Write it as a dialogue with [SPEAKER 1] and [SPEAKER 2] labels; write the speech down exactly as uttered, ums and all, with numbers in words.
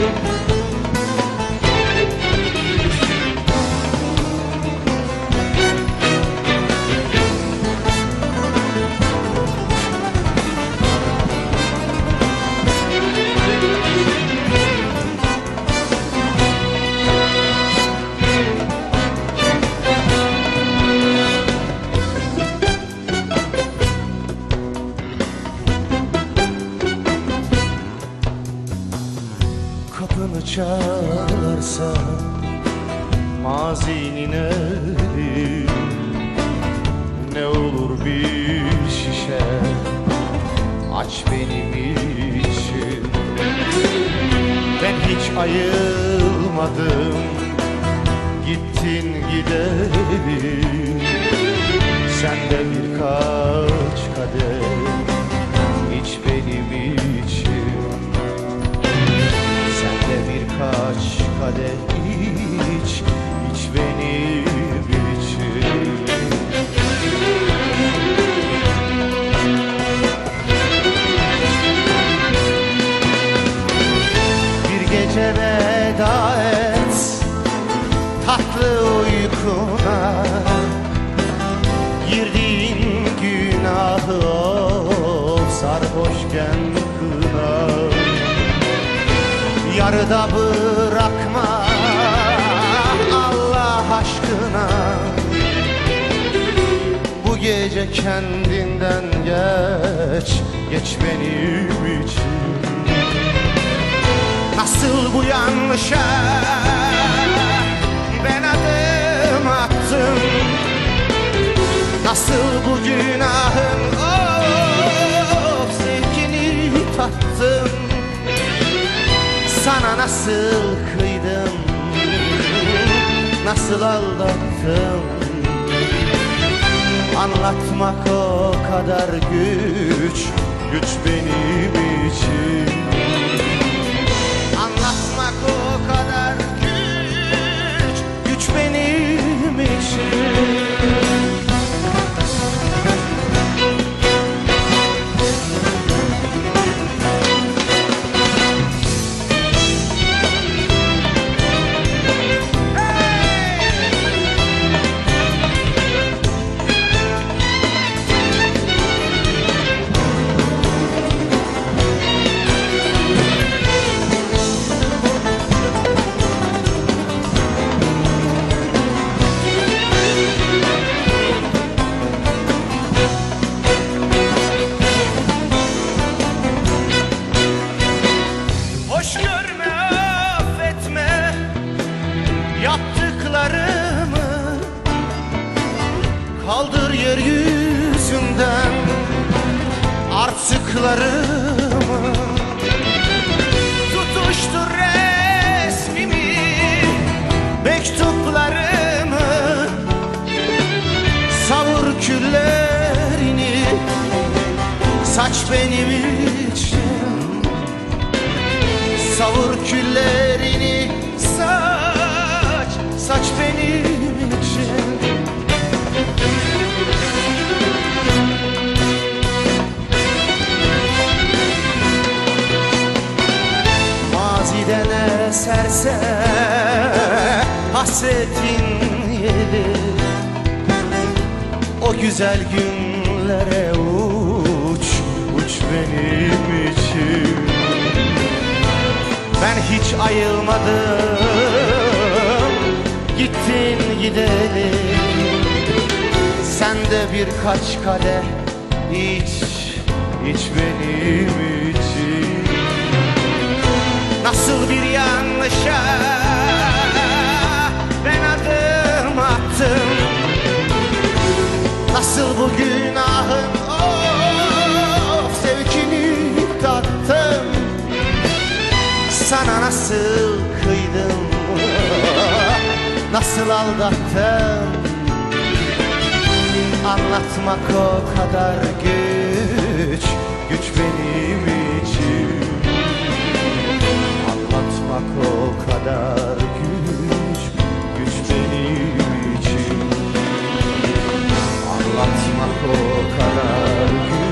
[SPEAKER 1] Kapını çalarsa mazinin eli, ne olur bir şişe aç benim için. Ben hiç ayılmadım, gittin gideli. Sen de birkaç kadeh iç benim için. Birkaç kadeh iç, iç benim için. Bir gece veda et tatlı uykuna, girdiğin günahı of sarhoşken kına. Yarıda bırakma Allah aşkına, bu gece kendinden geç, geç benim için. Nasıl bu yanlışa ben adım attım, nasıl bu günahın of zevkini tattım. Sana nasıl kıydım, nasıl aldattım, anlatmak o kadar güç, güç benim için. Anlatmak o kadar güç, güç benim için. Yaptıklarımı kaldır yeryüzünden, artıklarımı tutuştur resmimi, mektuplarımı, savur küllerini, saç benim için, savur küllerini, saç, saç benim için. Maziden eserse hasretin yeli, o güzel günlere uç, uç benim için. Ben hiç ayılmadım, gittin gideli. Sen de birkaç kadeh iç, iç benim için. Nasıl bir yanlışa ben adım attım, nasıl bu günahın of zevkini tattım. Sana nasıl kıydım, nasıl aldattım, anlatmak o kadar güç, güç benim için. Anlatmak o kadar güç, güç benim için. Anlatmak o kadar güç.